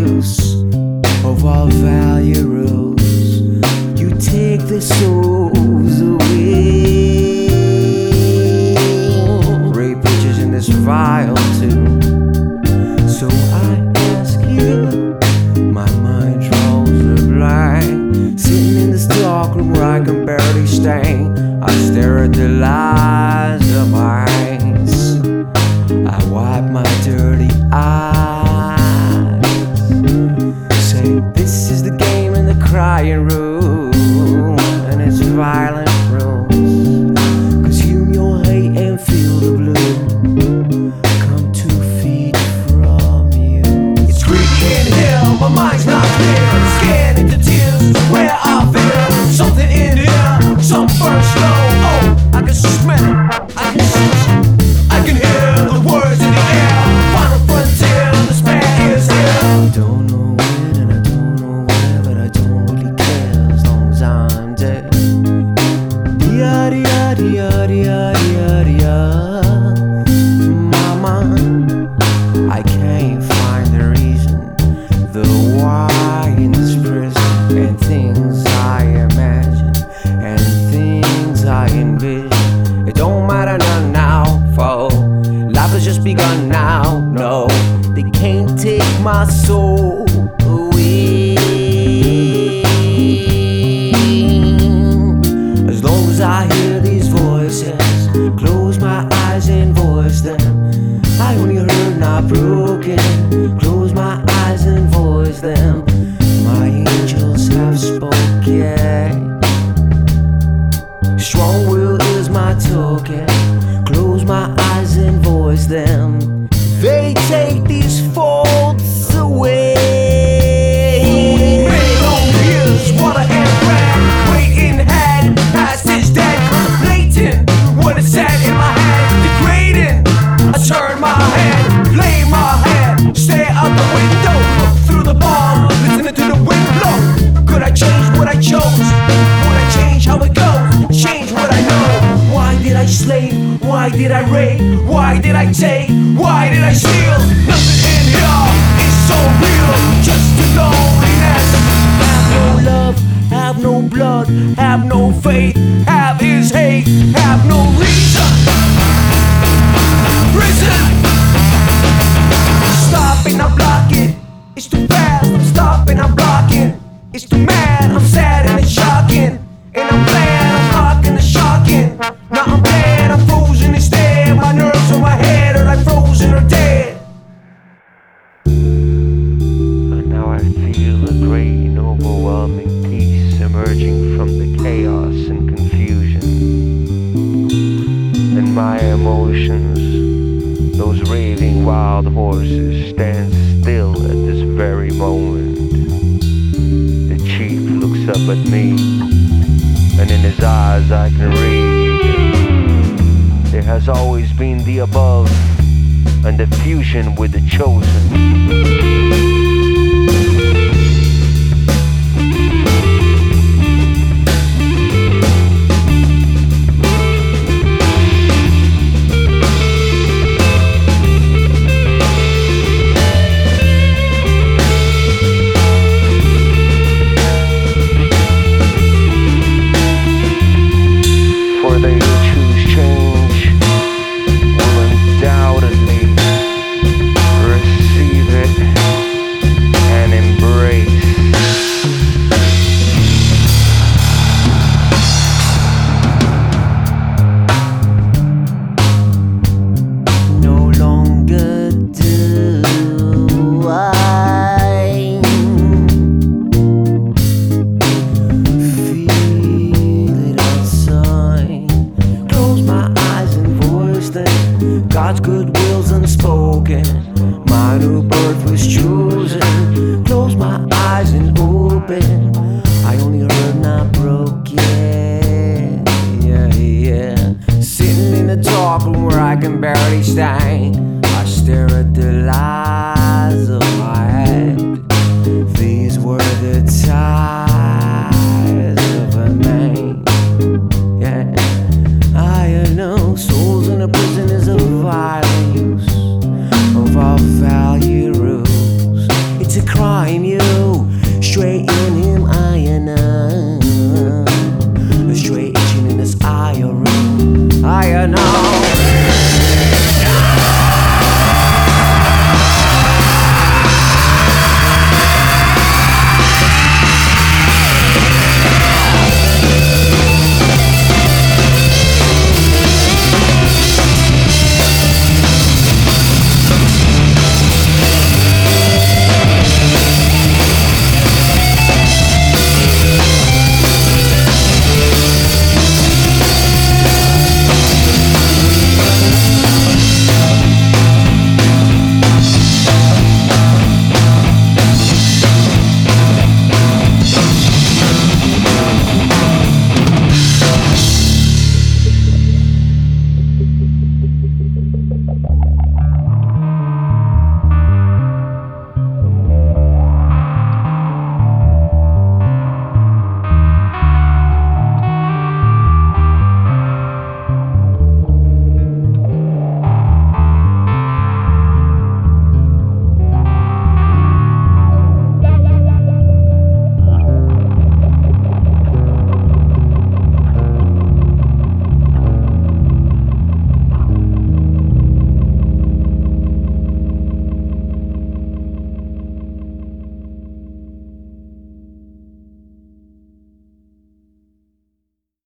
use of all value rules. You take the souls away. Rape bitches in this vial too. So I ask you, my mind draws a blank. Sitting in this dark room where I can barely stand, I stare at the lies of my eyes. I wipe my dirty eyes. Say, this is the game in the crying room, and it's violent rules. Consume your hate and feel the blue come 2 feet from you. It's creeping here, my mind's not clear. Scared into tears, where I feel something in here, some burn slow. Oh, I can smell it, I can see it, I can hear the words in the air. Final frontier, the span is here. I don't know when and I don't know where, but I don't really care as long as I'm dead. Mama, I can't find the reason, the why in this prison, and things I imagine and things I envision. It don't matter none now, for life has just begun now. No, they can't take my soul away. As long as I hear these voices, close my eyes and voice them. I only heard, not broken. Close my eyes and voice them. My angels have spoken. Strong will is my token. Close my eyes and voice them. They take these faults away. Many long years, water and bread, weight in hand, past is dead, contemplating what is said in my hand, degrading. I turn my head, lay my head, stare out the window, look through the bar, listening to the wind blow. Could I change what I chose? Would I change how it goes? Change what I know. Why did I slave? Why did I rape? Why did I take? Why did I steal? Nothing in here is so real, just a loneliness. Have no love, have no blood, have no faith, have his hate, have no reason. Prison. Stopping, I'm blocking. It's too fast, I'm stopping, I'm blocking. It's too mad, I'm sad and it's shocking. And I'm glad I'm rocking the shocking. Now I'm dead, I'm frozen instead. My nerves on my head are like frozen or dead. And now I feel a great and overwhelming peace emerging from the chaos and confusion. And my emotions, those raving wild horses, stand still at this very moment. The chief looks up at me, and in his eyes I can read, there has always been the above and the fusion with the chosen. aim you straight in